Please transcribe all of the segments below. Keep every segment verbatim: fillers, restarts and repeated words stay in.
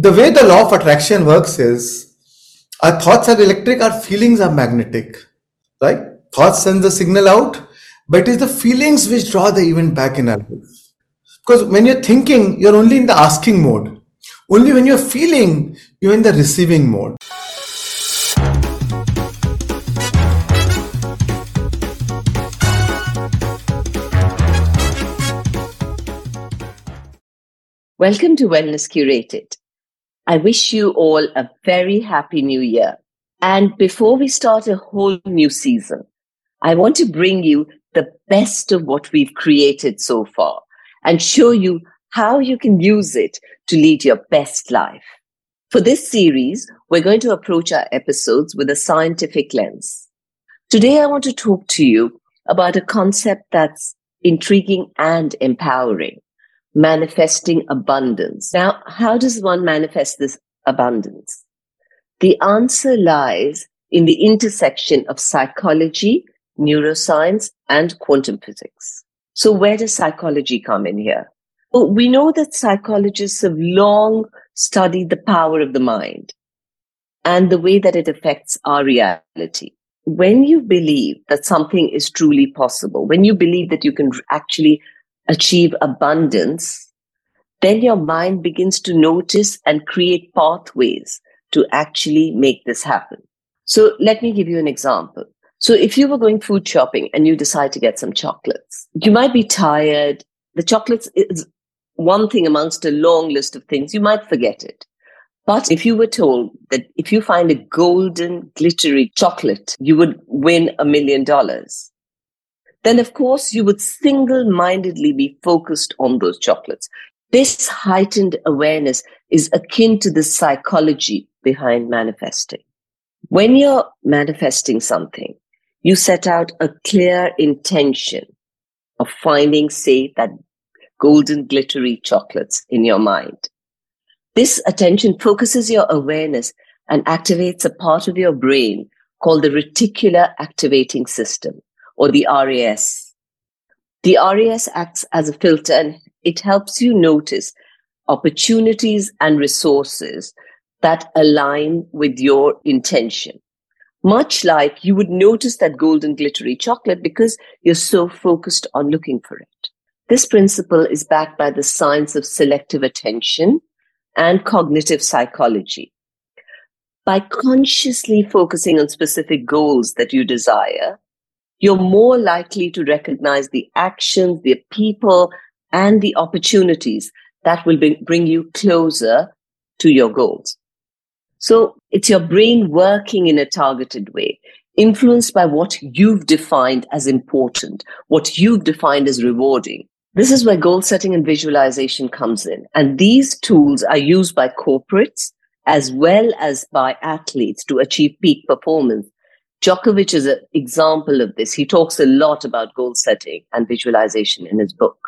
The way the law of attraction works is our thoughts are electric, our feelings are magnetic, right? Thoughts send the signal out, but it is the feelings which draw the event back in our life. Because when you're thinking, you're only in the asking mode. Only when you're feeling, you're in the receiving mode. Welcome to Wellness Curated. I wish you all a very happy new year. And before we start a whole new season, I want to bring you the best of what we've created so far and show you how you can use it to lead your best life. For this series, we're going to approach our episodes with a scientific lens. Today, I want to talk to you about a concept that's intriguing and empowering. Manifesting abundance. Now, how does one manifest this abundance? The answer lies in the intersection of psychology, neuroscience, and quantum physics. So where does psychology come in here? Well, we know that psychologists have long studied the power of the mind and the way that it affects our reality. When you believe that something is truly possible, when you believe that you can actually achieve abundance, then your mind begins to notice and create pathways to actually make this happen. So let me give you an example. So if you were going food shopping and you decide to get some chocolates, you might be tired. The chocolates is one thing amongst a long list of things. You might forget it. But if you were told that if you find a golden, glittery chocolate, you would win a million dollars, then of course you would single-mindedly be focused on those chocolates. This heightened awareness is akin to the psychology behind manifesting. When you're manifesting something, you set out a clear intention of finding, say, that golden glittery chocolates in your mind. This attention focuses your awareness and activates a part of your brain called the reticular activating system, or the R A S. The R A S acts as a filter and it helps you notice opportunities and resources that align with your intention. Much like you would notice that golden glittery chocolate because you're so focused on looking for it. This principle is backed by the science of selective attention and cognitive psychology. By consciously focusing on specific goals that you desire, you're more likely to recognize the actions, the people, and the opportunities that will be, bring you closer to your goals. So it's your brain working in a targeted way, influenced by what you've defined as important, what you've defined as rewarding. This is where goal setting and visualization comes in. And these tools are used by corporates as well as by athletes to achieve peak performance. Djokovic is an example of this. He talks a lot about goal setting and visualization in his book.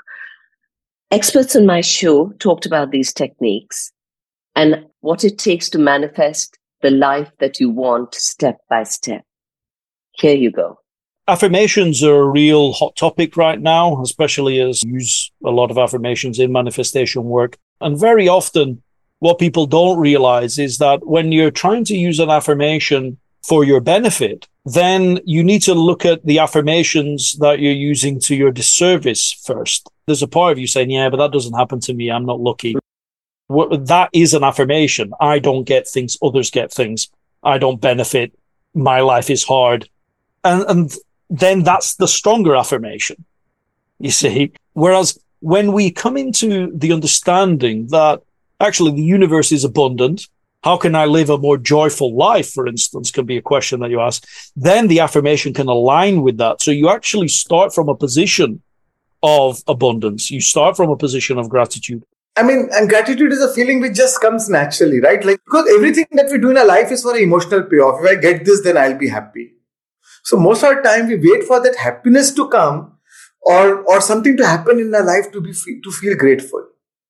Experts on my show talked about these techniques and what it takes to manifest the life that you want step by step. Here you go. Affirmations are a real hot topic right now, especially as you use a lot of affirmations in manifestation work. And very often what people don't realize is that when you're trying to use an affirmation for your benefit, then you need to look at the affirmations that you're using to your disservice first. There's a part of you saying, yeah, but that doesn't happen to me. I'm not lucky. That is an affirmation. I don't get things. Others get things. I don't benefit. My life is hard. And, and then that's the stronger affirmation, you see. Whereas when we come into the understanding that actually the universe is abundant, how can I live a more joyful life, for instance, can be a question that you ask. Then the affirmation can align with that. So you actually start from a position of abundance. You start from a position of gratitude. I mean, and gratitude is a feeling which just comes naturally, right? Like, because everything that we do in our life is for an emotional payoff. If I get this, then I'll be happy. So most of the time we wait for that happiness to come or, or something to happen in our life to be, to feel grateful.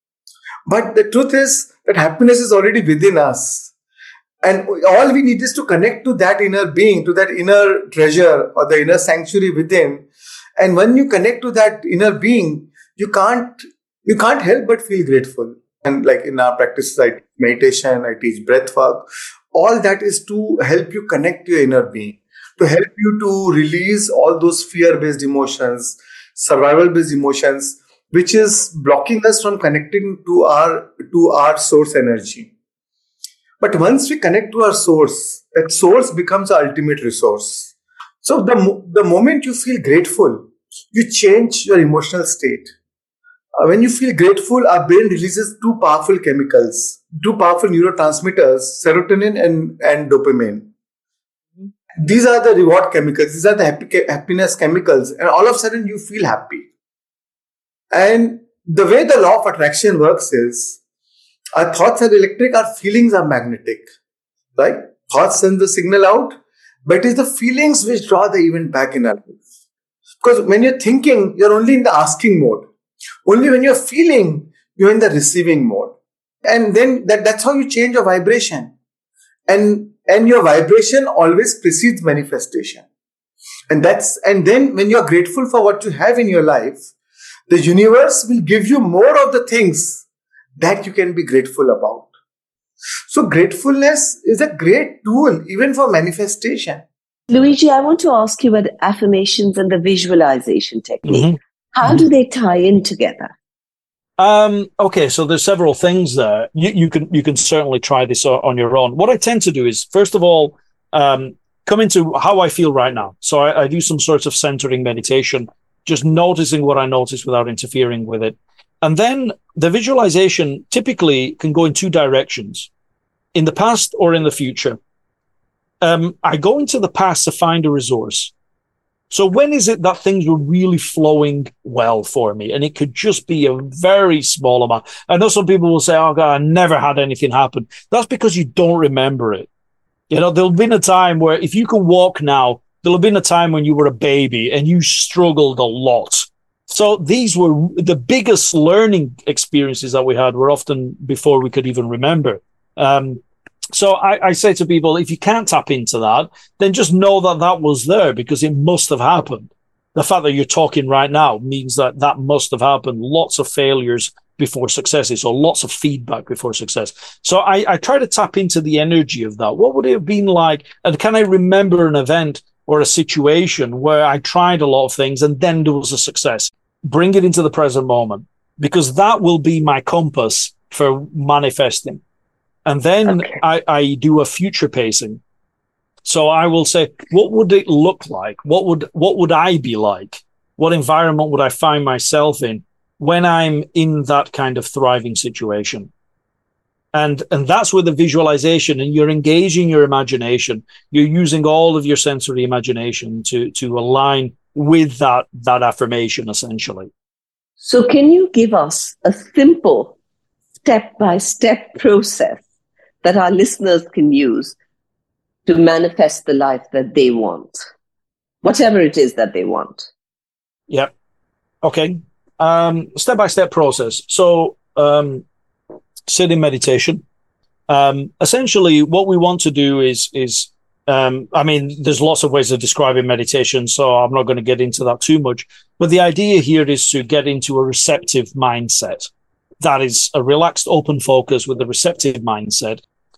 But the truth is that happiness is already within us. And all we need is to connect to that inner being, to that inner treasure or the inner sanctuary within. And when you connect to that inner being, you can't, you can't help but feel grateful. And like in our practices, I teach meditation, I teach breath work. All that is to help you connect to your inner being, to help you to release all those fear-based emotions, survival-based emotions, which is blocking us from connecting to our to our source energy. But once we connect to our source, that source becomes our ultimate resource. So the, mo- the moment you feel grateful, you change your emotional state. Uh, when you feel grateful, our brain releases two powerful chemicals, two powerful neurotransmitters, serotonin and, and dopamine. These are the reward chemicals. These are the happy, happiness chemicals. And all of a sudden, you feel happy. And the way the law of attraction works is, our thoughts are electric, our feelings are magnetic. Right? Thoughts send the signal out, but it is the feelings which draw the event back in our life. Because when you're thinking, you're only in the asking mode. Only when you're feeling, you're in the receiving mode. And then that, that's how you change your vibration. And, and your vibration always precedes manifestation. And that's, and then when you're grateful for what you have in your life, the universe will give you more of the things that you can be grateful about. So gratefulness is a great tool even for manifestation. Luigi, I want to ask you about affirmations and the visualization technique. Mm-hmm. How do they tie in together? Um, okay, so there's several things there. You, you can you can certainly try this on your own. What I tend to do is, first of all, um, come into how I feel right now. So I, I do some sort of centering meditation, just noticing what I notice without interfering with it. And then the visualization typically can go in two directions, in the past or in the future. Um, I go into the past to find a resource. So when is it that things were really flowing well for me? And it could just be a very small amount. I know some people will say, oh God, I never had anything happen. That's because you don't remember it. You know, there'll been a time where if you can walk now, there'll have been a time when you were a baby and you struggled a lot. So these were the biggest learning experiences that we had were often before we could even remember. Um, So I, I say to people, if you can't tap into that, then just know that that was there because it must have happened. The fact that you're talking right now means that that must have happened. Lots of failures before successes, or lots of feedback before success. So I, I try to tap into the energy of that. What would it have been like? And can I remember an event or a situation where I tried a lot of things and then there was a success? Bring it into the present moment, because that will be my compass for manifesting. And then okay. I, I do a future pacing. So I will say, what would it look like? What would, what would I be like? What environment would I find myself in when I'm in that kind of thriving situation? And, and that's where the visualization, and you're engaging your imagination. You're using all of your sensory imagination to, to align with that, that affirmation, essentially. So can you give us a simple step-by-step process that our listeners can use to manifest the life that they want, whatever it is that they want? Yeah. Okay. Um, step-by-step process. So, um, sit in meditation. Um, essentially what we want to do is, is, um, I mean, there's lots of ways of describing meditation, so I'm not going to get into that too much, but the idea here is to get into a receptive mindset. That is a relaxed, open focus with a receptive mindset.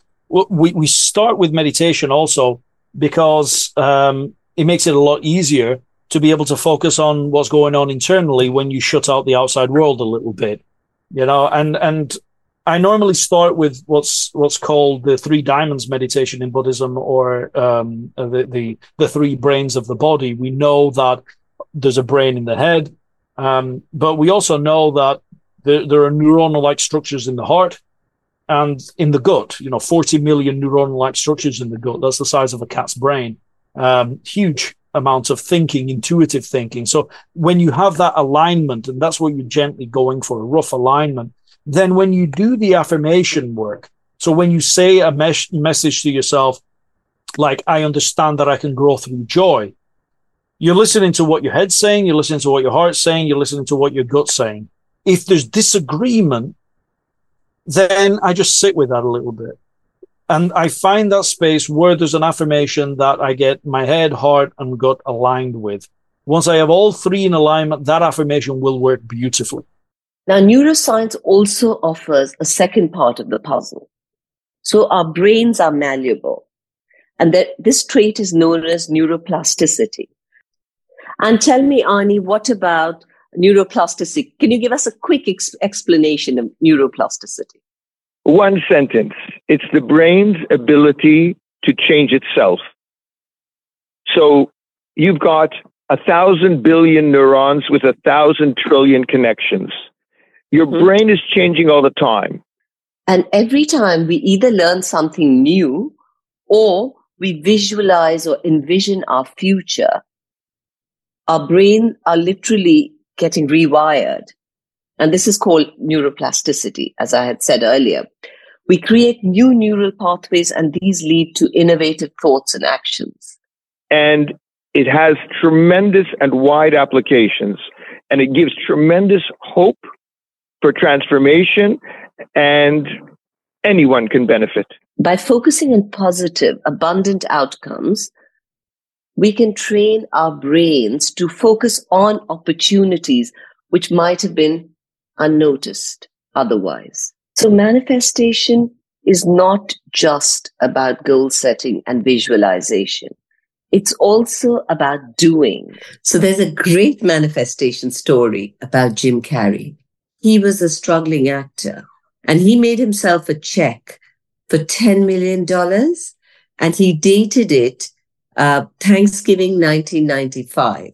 We, we start with meditation also because um, it makes it a lot easier to be able to focus on what's going on internally when you shut out the outside world a little bit, you know, and, and I normally start with what's, what's called the three diamonds meditation in Buddhism, or um, the, the, the three brains of the body. We know that there's a brain in the head, um, but we also know that there, there are neuronal-like structures in the heart and in the gut. You know, forty million neuronal-like structures in the gut. That's the size of a cat's brain. Um, huge amounts of thinking, intuitive thinking. So when you have that alignment, and that's what you're gently going for, a rough alignment, then when you do the affirmation work, so when you say a mes- message to yourself, like, I understand that I can grow through joy, you're listening to what your head's saying, you're listening to what your heart's saying, you're listening to what your gut's saying. If there's disagreement, then I just sit with that a little bit. And I find that space where there's an affirmation that I get my head, heart, and gut aligned with. Once I have all three in alignment, that affirmation will work beautifully. Now, neuroscience also offers a second part of the puzzle. So our brains are malleable, and that this trait is known as neuroplasticity. And tell me, Arnie, what about neuroplasticity? Can you give us a quick ex- explanation of neuroplasticity? One sentence. It's the brain's ability to change itself. So you've got a thousand billion neurons with a thousand trillion connections. Your mm-hmm. brain is changing all the time. And every time we either learn something new or we visualize or envision our future, our brains are literally getting rewired. And this is called neuroplasticity, as I had said earlier. We create new neural pathways, and these lead to innovative thoughts and actions. And it has tremendous and wide applications, and it gives tremendous hope for transformation, and anyone can benefit. By focusing on positive, abundant outcomes, we can train our brains to focus on opportunities which might have been unnoticed otherwise. So manifestation is not just about goal setting and visualization. It's also about doing. So there's a great manifestation story about Jim Carrey. He was a struggling actor, and he made himself a check for ten million dollars, and he dated it uh, Thanksgiving nineteen ninety-five.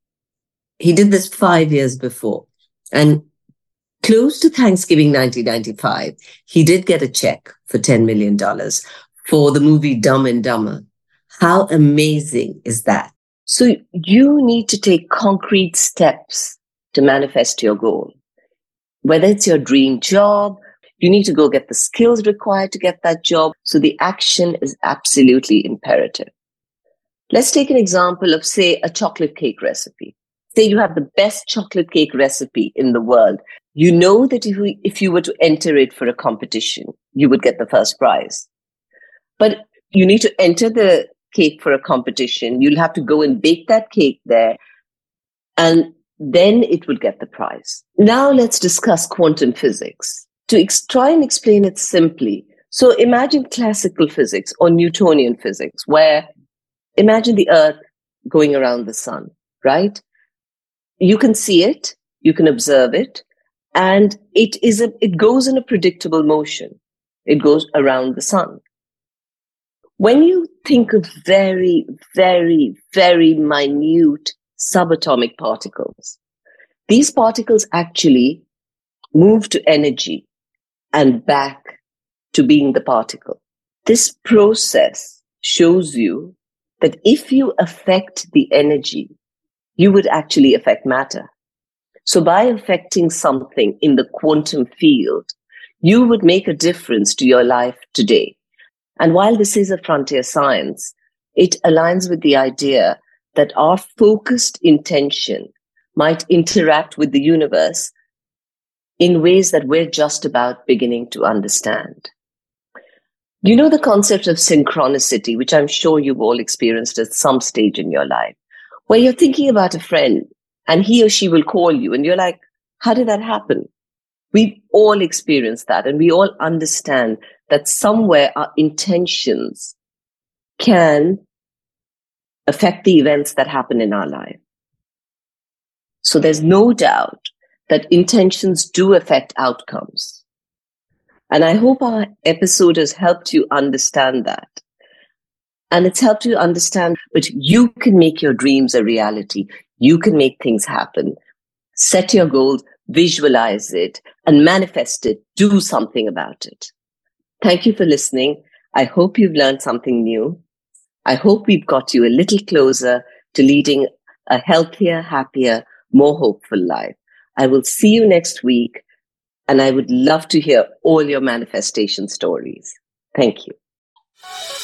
He did this five years before. And close to Thanksgiving nineteen ninety-five, he did get a check for ten million dollars for the movie Dumb and Dumber. How amazing is that? So you need to take concrete steps to manifest your goal. Whether it's your dream job, you need to go get the skills required to get that job. So the action is absolutely imperative. Let's take an example of, say, a chocolate cake recipe. Say you have the best chocolate cake recipe in the world. You know that if you, if you were to enter it for a competition, you would get the first prize. But you need to enter the cake for a competition. You'll have to go and bake that cake there, and then it would get the prize. Now let's discuss quantum physics. To ex- try and explain it simply, so imagine classical physics or Newtonian physics, where imagine the Earth going around the sun, right? You can see it, you can observe it, and it is a, it goes in a predictable motion. It goes around the sun. When you think of very, very, very minute subatomic particles, these particles actually move to energy and back to being the particle. This process shows you that if you affect the energy, you would actually affect matter. So by affecting something in the quantum field, you would make a difference to your life today. And while this is a frontier science, it aligns with the idea that our focused intention might interact with the universe in ways that we're just about beginning to understand. You know the concept of synchronicity, which I'm sure you've all experienced at some stage in your life, where you're thinking about a friend and he or she will call you and you're like, how did that happen? We all experience that, and we all understand that somewhere our intentions can affect the events that happen in our life. So there's no doubt that intentions do affect outcomes. And I hope our episode has helped you understand that. And it's helped you understand that you can make your dreams a reality. You can make things happen. Set your goals, visualize it, and manifest it. Do something about it. Thank you for listening. I hope you've learned something new. I hope we've got you a little closer to leading a healthier, happier, more hopeful life. I will see you next week, and I would love to hear all your manifestation stories. Thank you.